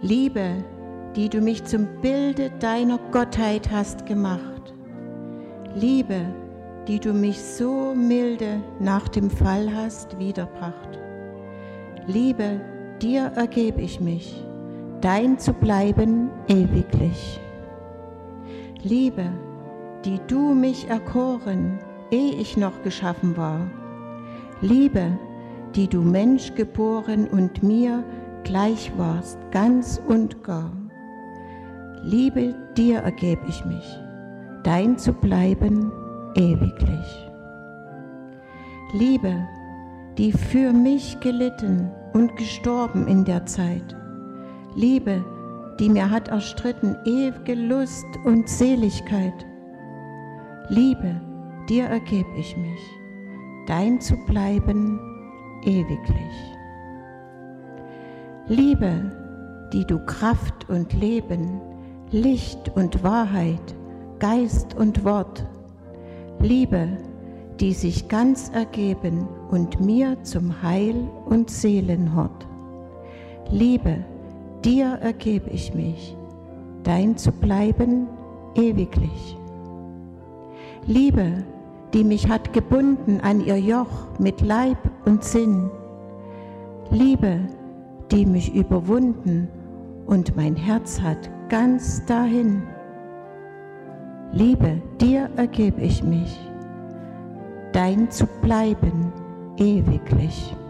Liebe, die du mich zum Bilde deiner Gottheit hast gemacht. Liebe, die du mich so milde nach dem Fall hast wiederbracht. Liebe, dir ergeb ich mich, dein zu bleiben ewiglich. Liebe, die du mich erkoren, ehe ich noch geschaffen war. Liebe, die du Mensch geboren und mir gleich warst, ganz und gar. Liebe, dir ergeb ich mich, dein zu bleiben ewiglich. Liebe, die für mich gelitten und gestorben in der Zeit. Liebe, die mir hat erstritten ewige Lust und Seligkeit. Liebe, dir ergeb ich mich, dein zu bleiben ewiglich. Liebe, die du Kraft und Leben, Licht und Wahrheit, Geist und Wort, Liebe, die sich ganz ergeben und mir zum Heil und Seelenhort. Liebe, dir ergeb ich mich, dein zu bleiben ewiglich. Liebe, die mich hat gebunden an ihr Joch mit Leib und Sinn. Liebe, die mich überwunden und mein Herz hat ganz dahin. Liebe, dir ergeb ich mich, dein zu bleiben ewiglich.